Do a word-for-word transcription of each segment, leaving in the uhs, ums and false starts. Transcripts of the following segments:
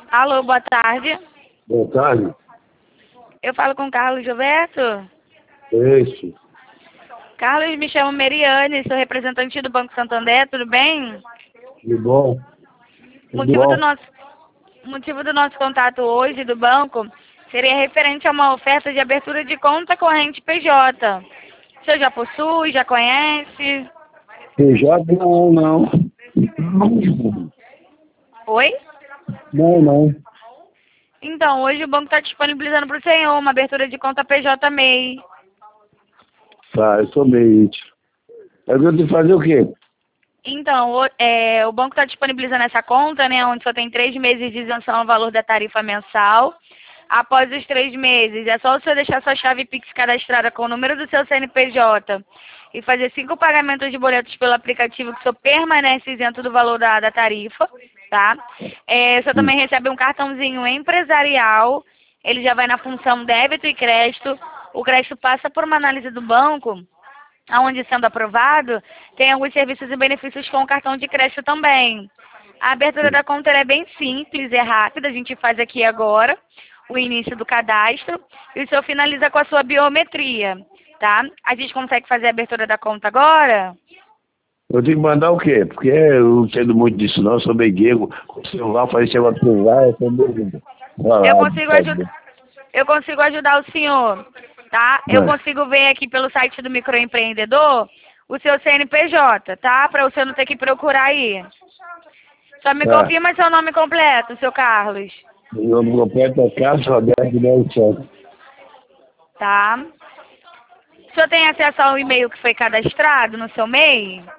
Alô, boa tarde. Boa tarde. Eu falo com o Carlos Gilberto. Isso. Carlos, me chamo Meriane, sou representante do Banco Santander, tudo bem? Tudo bom? O Tudo motivo bom? do nosso, o motivo do nosso contato hoje do banco seria referente a uma oferta de abertura de conta corrente P J. O senhor já possui, já conhece? P J não, não. Oi? Não, não. Então, hoje o banco está disponibilizando para o senhor uma abertura de conta P J M E I. Tá, eu sou meio íntimo. Eu tenho que fazer o quê? Então, o, é, o banco está disponibilizando essa conta, né, onde só tem três meses de isenção ao valor da tarifa mensal. Após os três meses, é só o senhor deixar sua chave Pix cadastrada com o número do seu C N P J e fazer cinco pagamentos de boletos pelo aplicativo que o senhor permanece isento do valor da, da tarifa, tá? É, o senhor também recebe um cartãozinho empresarial, ele já vai na função débito e crédito. O crédito passa por uma análise do banco, onde, sendo aprovado, tem alguns serviços e benefícios com o cartão de crédito também. A abertura da conta ela é bem simples, é rápida, a gente faz aqui agora o início do cadastro e o senhor finaliza com a sua biometria, tá? A gente consegue fazer a abertura da conta agora? Eu tenho que mandar o quê? Porque eu não entendo muito disso não, eu sou meio guego. Com o celular, fazer esse negócio de celular, eu sou meio... Eu consigo, ajud eu consigo ajudar o senhor, tá? Eu consigo ver aqui pelo site do microempreendedor o seu C N P J, tá? Para o senhor não ter que procurar aí. Só me Tá. confirma seu nome completo, seu Carlos. Meu nome completo é Carlos Roberto de Melo Santos. Tá? O senhor tem acesso ao e-mail que foi cadastrado no seu M E I?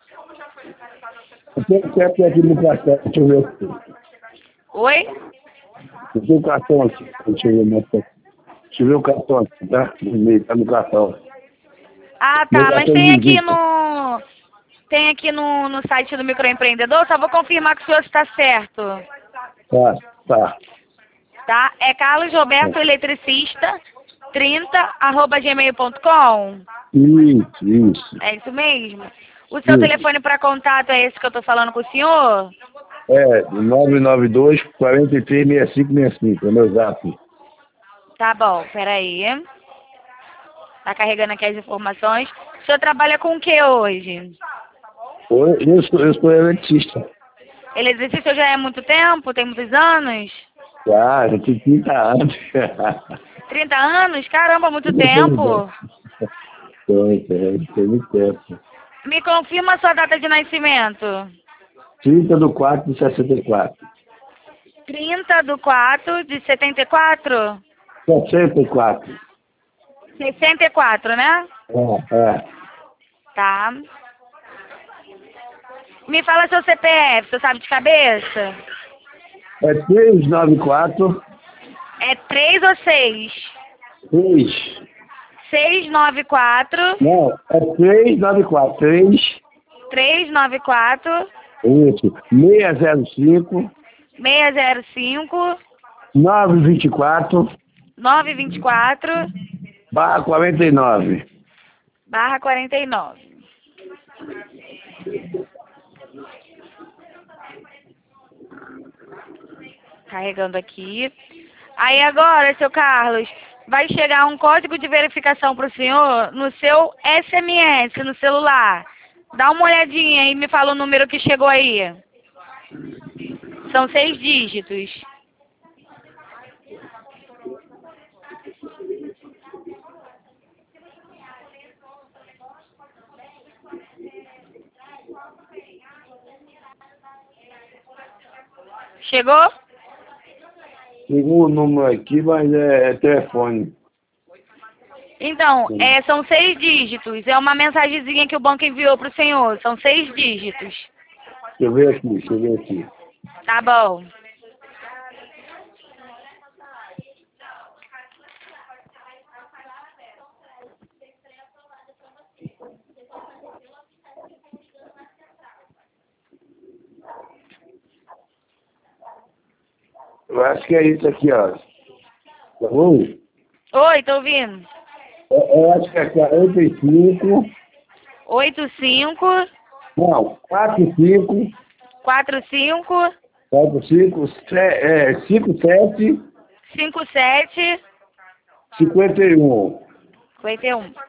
Eu tenho certo aqui no cartão, deixa eu ver aqui. Oi? Eu tenho o cartão aqui, deixa eu ver meu cartão. Deixa eu ver o cartão aqui, tá? No e-mail, tá no cartão. Ah, Meu tá. Mas cartão de tem aqui visita. no... Tem aqui no, no site do microempreendedor, só vou confirmar que o senhor está certo. Tá, tá. Tá? É Carlos Roberto Eletricista trinta arroba gmail ponto com. Isso, isso. É isso mesmo? O seu Isso. telefone para contato é esse que eu estou falando com o senhor? É, nove nove dois, quatro três, seis cinco seis cinco, é meu zap. Tá bom, peraí. Tá carregando aqui as informações. O senhor trabalha com o que hoje? Eu, eu, sou, eu sou eletricista. Eletricista já é há muito tempo? Tem muitos anos? Ah, já tenho trinta anos. trinta anos? Caramba, muito tempo. Tem, tem, tem muito tempo. Me confirma a sua data de nascimento. trinta de quatro de sessenta e quatro. trinta de quatro de setenta e quatro? sessenta e quatro. sessenta e quatro, né? É, é. Tá. Me fala seu C P F, você sabe de cabeça? É três nove quatro. É três ou seis? três. seis nove quatro. Não, é três nove quatro. três. três nove quatro. Isso. seis zero cinco. seis zero cinco. nove dois quatro. nove dois quatro. Barra quarenta e nove. Barra quarenta e nove. Carregando aqui. Aí agora, seu Carlos, vai chegar um código de verificação para o senhor no seu S M S, no celular. Dá uma olhadinha e me fala o número que chegou aí. São seis dígitos. Chegou? Chegou o número aqui, mas é, é telefone. Então, é, são seis dígitos. É uma mensagenzinha que o banco enviou para o senhor. São seis dígitos. Deixa eu ver aqui, deixa eu ver aqui. Tá bom. Eu acho que é isso aqui, ó. Tá bom? Oi, tô ouvindo. Eu, eu acho que é quarenta e cinco. oito cinco. Não, quatro cinco. quatro cinco. quatro, cinco, é, cinco, sete, cinco sete cinquenta e um. cinquenta e um.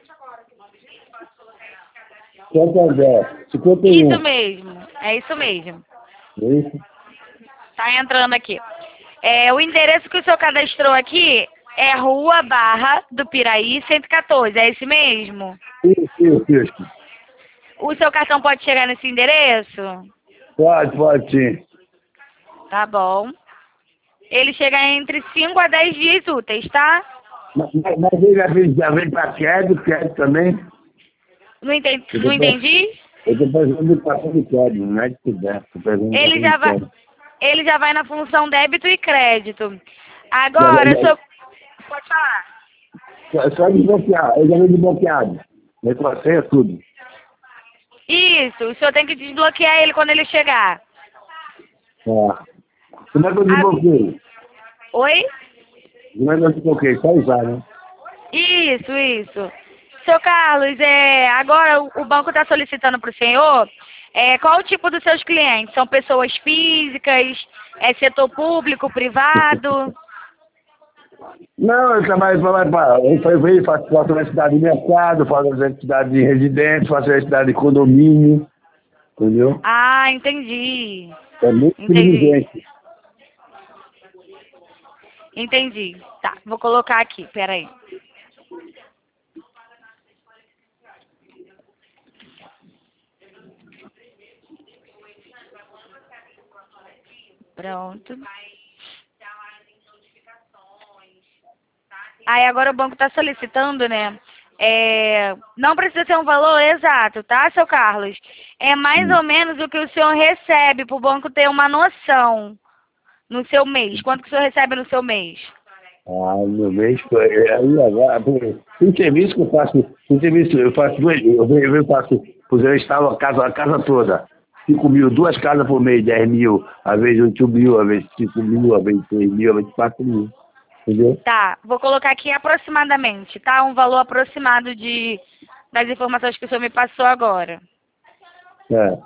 Santander, cinquenta e um. Isso mesmo, é isso mesmo. Isso. Tá entrando aqui. É, o endereço que o senhor cadastrou aqui é Rua Barra do Piraí, cento e quatorze, é esse mesmo? Isso, isso, isso. O seu cartão pode chegar nesse endereço? Pode, pode sim. Tá bom. Ele chega entre cinco a dez dias úteis, tá? Mas, mas mas ele já vem, já vem para crédito, crédito também? Não entendi? Eu Não tô, entendi? eu tô fazendo o cartão de crédito, não é de puder. Tô fazendo o Ele cartão já de vai, crédito. ele já vai na função débito e crédito. Já, Agora, já, o senhor... Pode falar. só, só desbloquear, eu já vem desbloqueado. Eu passei tudo. Isso, o senhor tem que desbloquear ele quando ele chegar. É. Como é que eu A- desbloqueei? Oi? Como é que eu desbloqueei? Só usar, né? Isso, isso. Seu Carlos, é, agora o, o banco está solicitando para o senhor é, qual o tipo dos seus clientes? São pessoas físicas? É setor público, privado? Não, eu trabalho para. Eu faço, faço, faço universidade de mercado, faço universidade de residente, faço universidade de condomínio, entendeu? Ah, entendi. É muito Entendi. inteligente. Entendi. Tá, vou colocar aqui, peraí. Pronto. Aí agora o banco está solicitando, né? É, não precisa ser um valor exato, tá, seu Carlos? É mais Hum. ou menos o que o senhor recebe para o banco ter uma noção no seu mês. Quanto que o senhor recebe no seu mês? Ah, meu mês foi. Aí agora, tem serviço que eu faço, tem serviço, eu faço dois, eu, eu, eu faço, por exemplo, eu estava a casa, a casa toda. cinco mil, duas casas por mês, dez mil, às vezes oito mil, às vezes cinco mil, às vezes seis mil, às vezes quatro mil. Entendeu? Tá, vou colocar aqui aproximadamente, tá? Um valor aproximado de, das informações que o senhor me passou agora. É.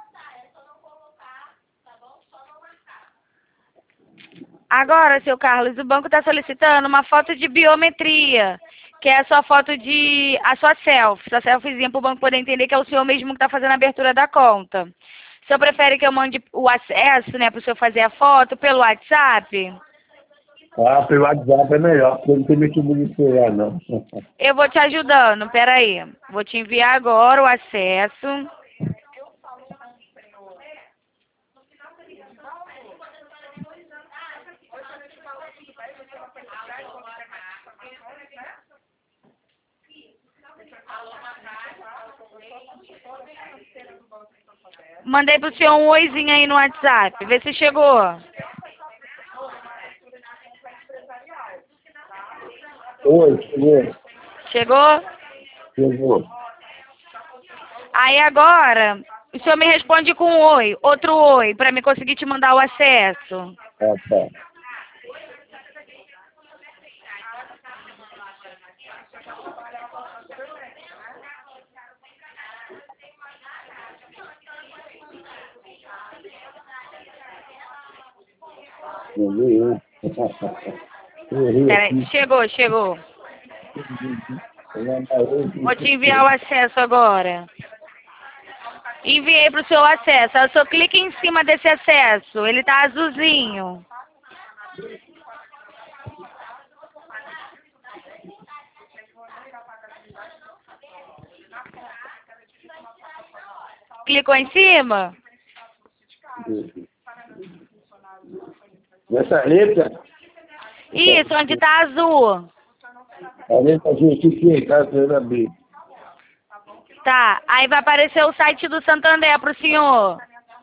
Agora, seu Carlos, o banco está solicitando uma foto de biometria, que é a sua foto de... a sua selfie, sua selfiezinha para o banco poder entender que é o senhor mesmo que está fazendo a abertura da conta. O senhor prefere que eu mande o acesso, né, para o senhor fazer a foto pelo WhatsApp? Ah, pelo WhatsApp é melhor, porque eu não tenho mexido no celular, não. Eu vou te ajudando, peraí. Vou te enviar agora o acesso. Mandei pro senhor um oizinho aí no WhatsApp. Vê se chegou. Oi, chegou. Chegou? Chegou. Aí agora, o senhor me responde com um oi, outro oi, para me conseguir te mandar o acesso. Ah, tá. Não veio. Eu errei Peraí, aqui. chegou, chegou. Eu não parei. Vou te enviar o acesso agora. Enviei pro seu acesso. Aí o senhor clica em cima desse acesso. Ele tá azulzinho. Clicou em cima? Nessa letra, Isso, onde tá azul. a letra G, que que é? Cara, eu abrir. Tá, aí vai aparecer o site do Santander pro senhor.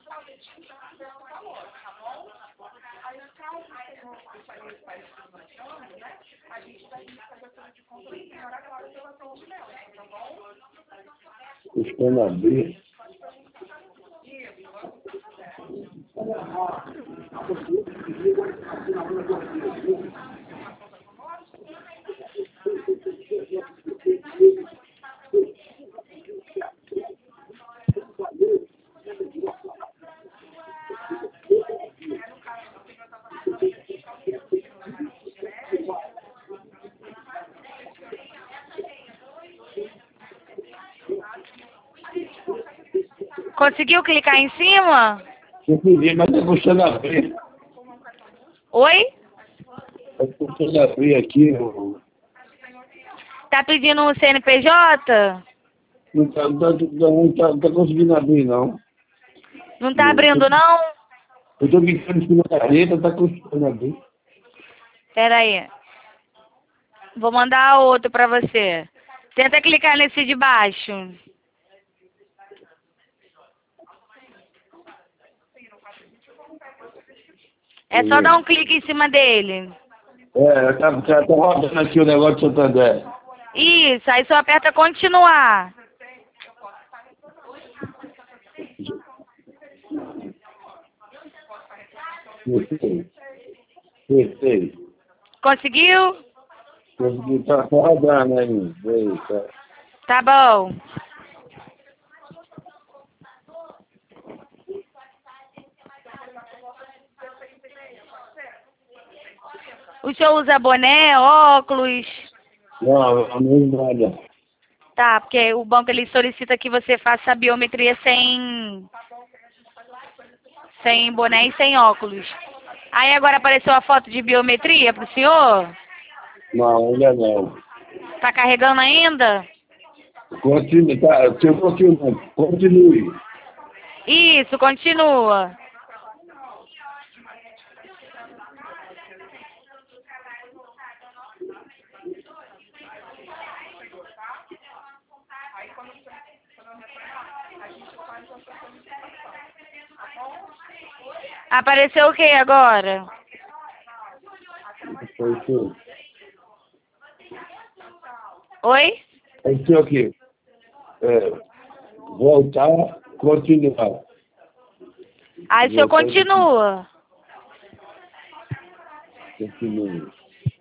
Estou na abrir. Conseguiu clicar em cima? Consegui, mas tá custando abrir. Oi? Tá custando abrir aqui. Não Tá pedindo um C N P J? não tá, não tá, não tá, não tá conseguindo abrir, não. Não tá abrindo, não? Eu tô clicando em cima da letra, tá custando abrir. Pera aí. Vou mandar outro pra você. Tenta clicar nesse de baixo. É só dar um clique em cima dele. É, tá, tá, tá rodando aqui o negócio do Santander. Isso, aí só aperta continuar. Gostei. Gostei. Conseguiu? Consegui, tá, tá rodando aí. Aí, tá. Tá bom. O senhor usa boné, óculos? Não, não uso nada. Tá, porque o banco ele solicita que você faça a biometria sem, sem boné e sem óculos. Aí agora apareceu a foto de biometria pro senhor? Não, ainda não. Tá carregando ainda? Continue, tá, se eu continuo, continue. Isso, continua. Apareceu o que agora? Foi isso. Oi? Aqui, aqui. É, voltar, continuar. Aí o senhor Voltar, continua. continue.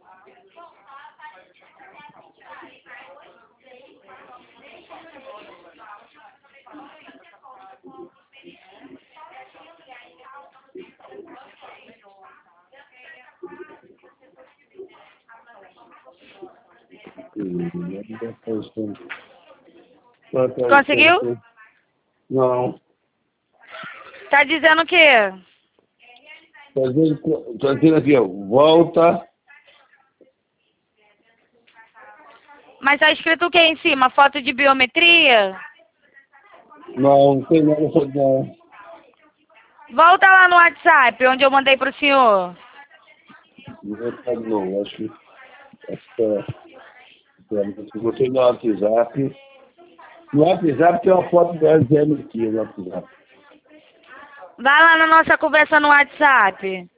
Conseguiu? Não. Tá dizendo o quê? Tô dizendo, tô dizendo aqui, ó, volta. Mas tá escrito o que em cima? Foto de biometria? Não, não tem nada sobre não. Volta lá no WhatsApp, onde eu mandei pro senhor. Não vou ficar de novo, acho que. Acho que é. Eu botei no WhatsApp. No WhatsApp tem uma foto da Zé aqui no WhatsApp. Vai lá na nossa conversa no WhatsApp.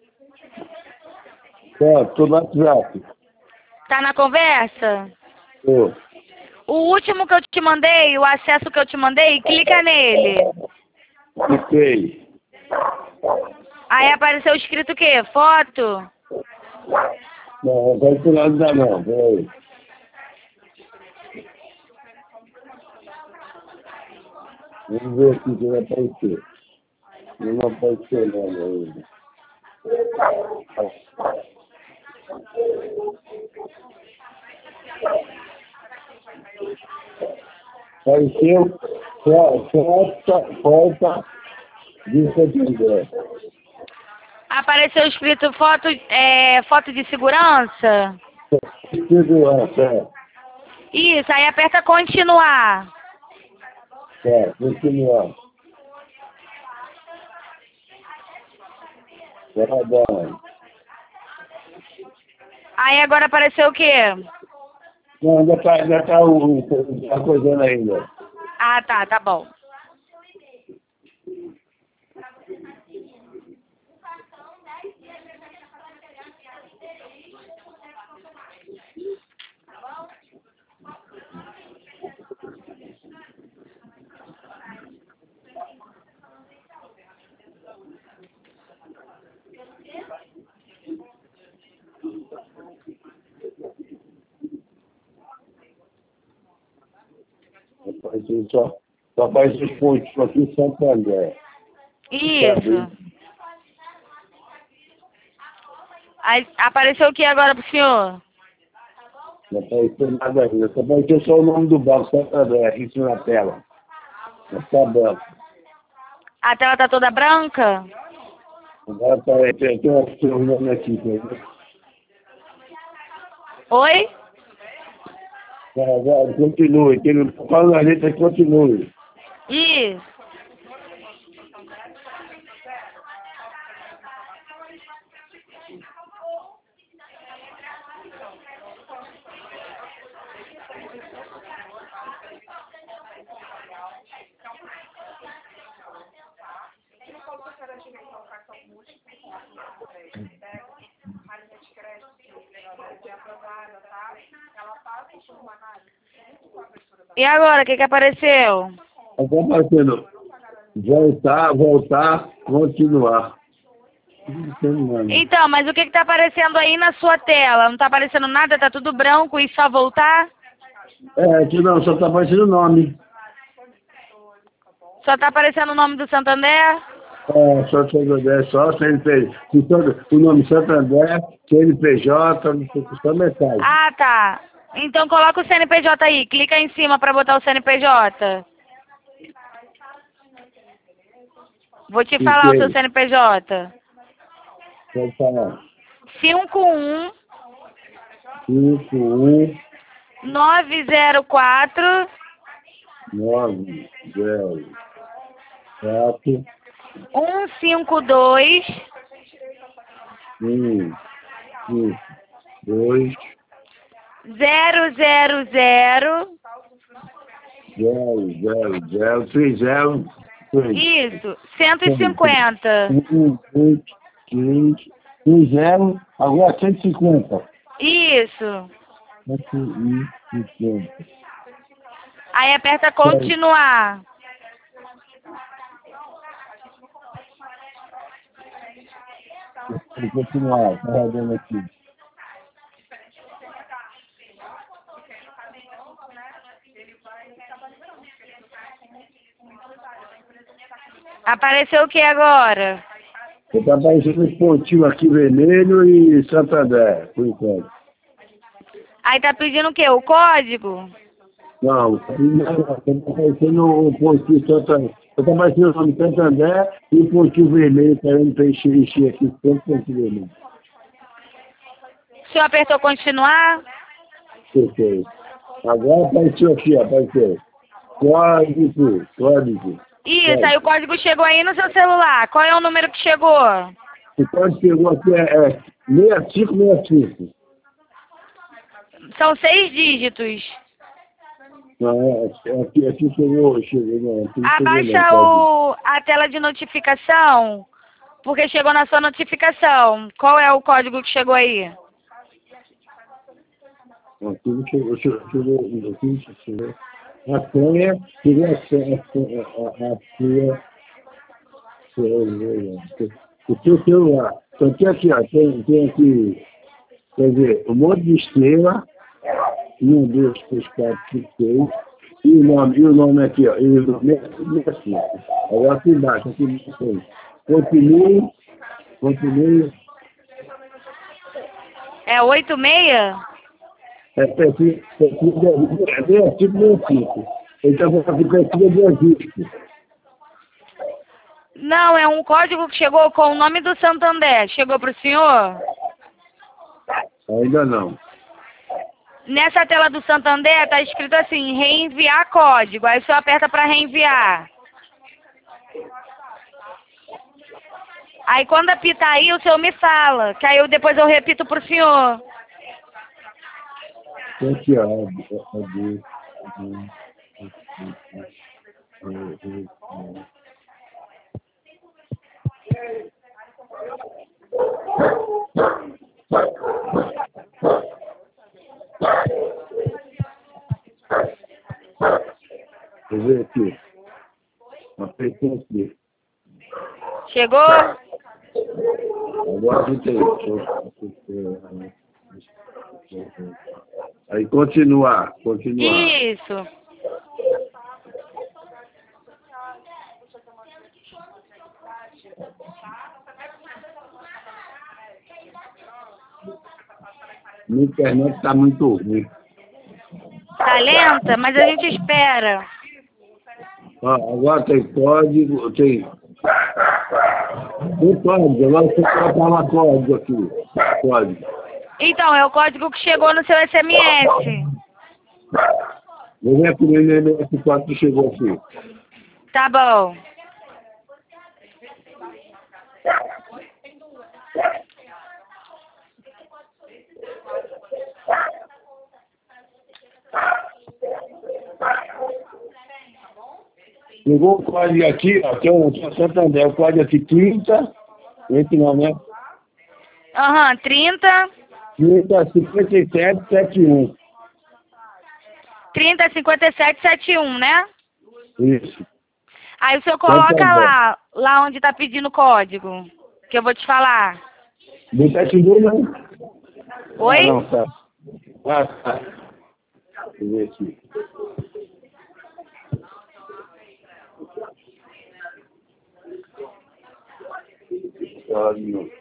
Tá, tô no WhatsApp. Tá na conversa? Tô. O último que eu te mandei, o acesso que eu te mandei, clica nele. Cliquei. Aí apareceu escrito o quê? Foto? Não, não vai por nada ainda não, peraí. Vamos ver aqui se vai aparecer. Não apareceu nada ainda. Apareceu, falta, falta de Santander. Apareceu escrito foto, é, foto de segurança? Segurança, é. Isso, aí aperta continuar. Tá, continuar. Tá bom. Aí agora apareceu o quê? Não, ainda tá, ainda tá o, o, tá coisando ainda. Ah, tá, tá bom. Apareceu só, só faz os pontos aqui em Santander. Isso. Aí apareceu o que agora pro senhor? Não apareceu nada ainda. Só apareceu só o nome do banco, Santander, aqui em cima na tela. Na tabela. A tela tá toda branca? Agora tá, tem, tem um tem um nome aqui. Tá? Oi? Tá, agora, continue. Tem, fala na letra, continue. Isso. E agora, o que que apareceu? Está aparecendo voltar, voltar, continuar. Então, mas o que que tá aparecendo aí na sua tela? Não tá aparecendo nada? Tá tudo branco e só voltar? É, aqui não, só está aparecendo o nome. Só tá aparecendo o nome do Santander? É, só Santander, só C N P J. O nome Santander, C N P J, não sei o que, só metade. Ah, tá. Então coloca o C N P J aí. Clica em cima pra botar o C N P J. Vou te falar o seu C N P J. Pode falar. cinco um cinco um nove zero quatro nove zero quatro um cinco dois um cinco dois zero zero zero zero zero zero três zero três. Isso, cento e cinquenta. um, dois, três, um zero, agora cento e cinquenta. Isso. cento e cinquenta. Aí aperta continuar. Vou continuar, tá rodando aqui. Apareceu o que agora? Está aparecendo um pontinho aqui vermelho e Santander, por enquanto. Aí tá pedindo o quê? O código? Não, está aparecendo um pontinho Santander. Está aparecendo o nome Santander e um pontinho vermelho querendo preencher encher aqui, sempre pontinho vermelho. O senhor apertou continuar? Perfeito. Agora apareceu aqui, apareceu. Código, código. Isso, aí o código chegou aí no seu celular. Qual é o número que chegou? O código chegou aqui é, é seis cinco seis cinco. São seis dígitos. Não, é, aqui, aqui chegou, chegou, não. Aqui Abaixa chegou, não, o, a tela de notificação, porque chegou na sua notificação. Qual é o código que chegou aí? aqui não chegou, chegou, chegou, aqui chegou. A senha, chegou a senha, a senha, a, a senha, o seu celular. Então tem aqui, ó, tem, tem aqui, quer dizer, um monte de estrela, um, dois, três, quatro, cinco, seis, e o nome, e o nome aqui, ó, e o nome é assim. Agora aqui embaixo, aqui embaixo. Continue, continue. É oito seis? É perfil, perfil de artigo meio cinco. Então vou fazer perfil de registro. Não, é um código que chegou com o nome do Santander. Chegou para o senhor? Ainda não. Nessa tela do Santander tá escrito assim, reenviar código. Aí o senhor aperta para reenviar. Aí quando apitar aí, o senhor me fala, que aí eu, depois eu repito pro senhor. Tem aqui, ó. Quer ver aqui? Apertei aqui. Chegou? Agora apertei. Aí continuar, continuar. Isso. Minha internet está muito ruim. Tá lenta, mas a gente espera. Ó, agora tem código, tem O código, agora você colocar uma código aqui. Código. Então, é o código que chegou no seu S M S. Vou ver primeiro esse código que chegou aqui. Tá bom. Chegou o código aqui, ó, que é o Santander, o código aqui trinta, esse não, né? Aham, trinta. trinta, cinquenta e sete, setenta e um. trinta, cinquenta e sete, setenta e um, né? Isso. Aí o senhor coloca Santander. lá, lá onde tá pedindo o código, que eu vou te falar. Não tá chegando, não? Oi? Ah, não, tá. Ah, tá. Deixa eu ver aqui. Código.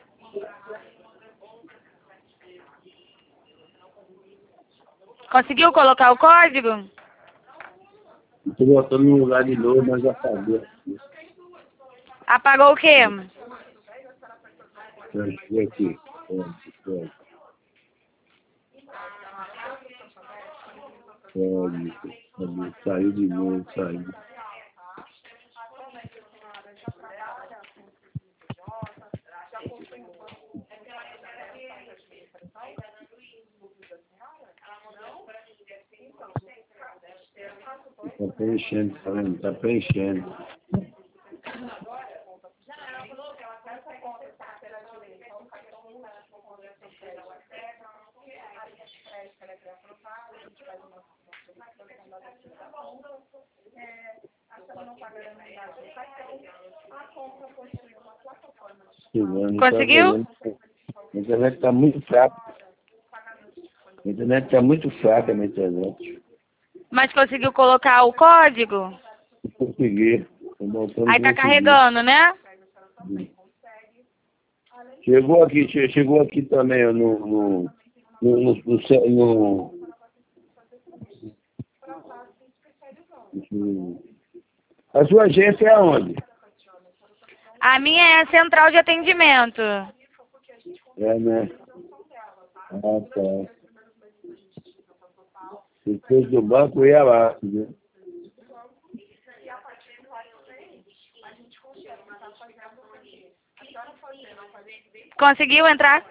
Conseguiu colocar o código? Estou botando no lugar de novo, mas já sabia. Apagou o quê? Deixa eu ver aqui. Código, código, código. Saiu de novo, saiu. Tá preenchendo, tá vendo? Tá preenchendo. Chegando, Conseguiu? tá vendo? A internet está muito fraca. A internet está muito fraca na internet. Mas conseguiu colocar o código? Consegui. Tô voltando Aí a tá conseguir. carregando, né? Chegou aqui, che- chegou aqui também no, no, no, no, no, ce- no- no- A sua agência é aonde? A minha é a central de atendimento. É, né? Ah, tá. Se fosse do banco, eu ia lá, entendeu? Conseguiu entrar?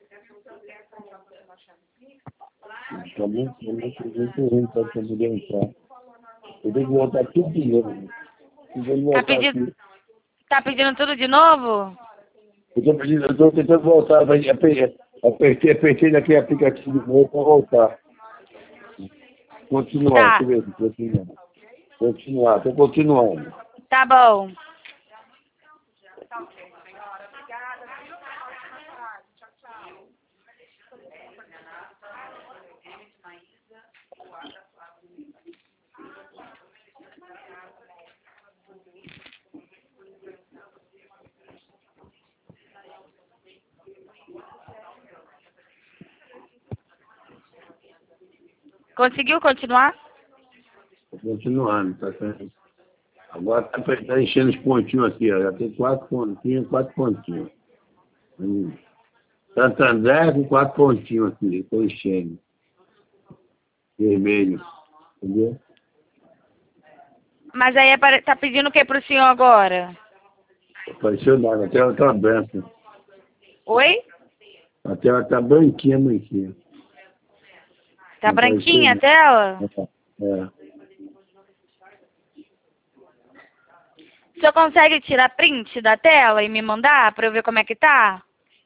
Tá muito, muito, muito ruim para poder entrar. Eu tenho que voltar tudo de novo. Eu vou Tá voltar pedindo, aqui. tá pedindo tudo de novo? Eu estou pedindo, eu estou tentando voltar, mas apertei, apertei, apertei naquele aplicativo de novo para voltar. Continuar, Tá, deixa eu ver, continuar. Continuar, estou continuando. tá bom. Conseguiu continuar? Estou continuando, tá certo? Agora está tá enchendo os pontinhos aqui, ó. Já tem quatro pontinhos, quatro pontinhos. Hum. Santander com quatro pontinhos aqui, estou enchendo. Vermelho. Entendeu? Mas aí apare- tá pedindo o que pro senhor agora? Apareceu nada, a tela está branca. Oi? A tela está branquinha, branquinha. Tá Não branquinha a apareceu tela? nada. É. O senhor consegue tirar print da tela e me mandar pra eu ver como é que tá?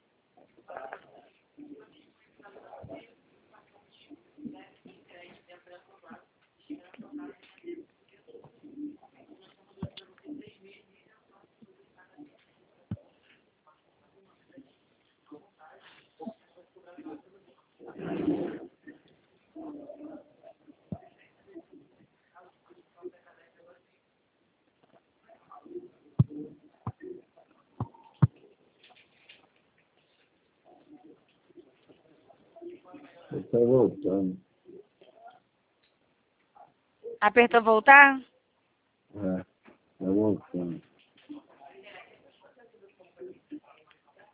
Está voltando. Apertou voltar? É, está voltando.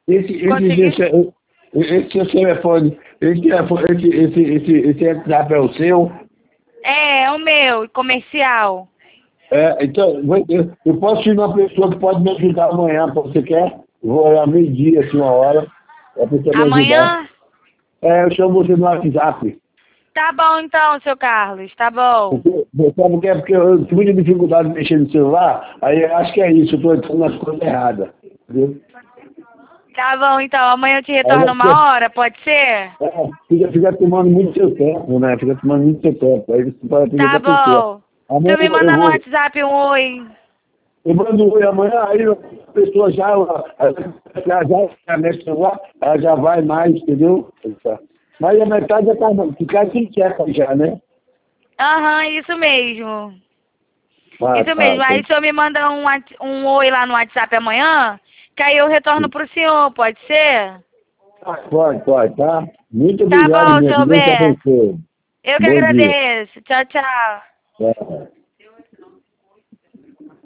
Esse, esse, Consegui? esse, esse seu telefone, esse, telefone- esse, esse, esse, esse WhatsApp é o seu? É, é o meu, comercial. É, então, eu, eu posso ir numa pessoa que pode me ajudar amanhã, você quer? Eu vou olhar meio-dia, assim, uma hora, a pessoa me ajudar. Amanhã? É, eu chamo você no WhatsApp. Tá bom então, seu Carlos, tá bom. Porque, sabe o que é? Porque eu tenho muita dificuldade de mexer no celular, aí eu acho que é isso, eu estou entrando nas coisas erradas. Entendeu? Tá bom então, amanhã eu te Aí retorno você, uma hora, pode ser? é, fica, fica tomando muito seu tempo, né? Fica tomando muito seu tempo. Aí você pode atender Tá outra pessoa. bom. Amanhã Tu me eu, eu manda no vou. WhatsApp um oi. Eu mando um oi amanhã, aí a pessoa já, já, já, já mexe no celular, ela já vai mais, entendeu? Mas a metade já tá, ficar sem checa já, né? Aham, isso mesmo. Ah, Isso tá, mesmo. tá. Aí o senhor me manda um, wat- um oi lá no WhatsApp amanhã, que aí eu retorno pro senhor, pode ser? Pode, pode, tá? Muito Tá obrigado bom, mesmo. seu Deus te Beto. abençoe. Eu que Bom dia. agradeço. Tchau, tchau. Tchau.